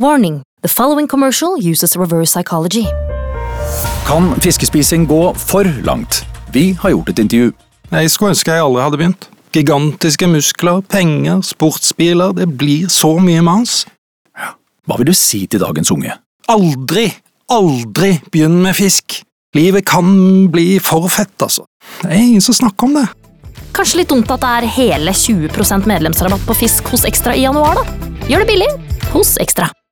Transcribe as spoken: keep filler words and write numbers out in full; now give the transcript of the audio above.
Warning, the following commercial uses reverse psychology. Kan fiskespising gå for langt? Vi har gjort et intervju. Jeg skulle ønske jeg aldri hadde begynt. Gigantiske muskler, penger, sportsbiler, det blir så mye mas. Hva vil du si til dagens unge? Aldri, aldri begynn med fisk. Livet kan bli for fett, altså. Det er ingen som snakker om det. Kanskje litt dumt at det er hele tjue prosent medlemsrabatt på fisk hos Ekstra i januar da? Gjør det billig hos Ekstra.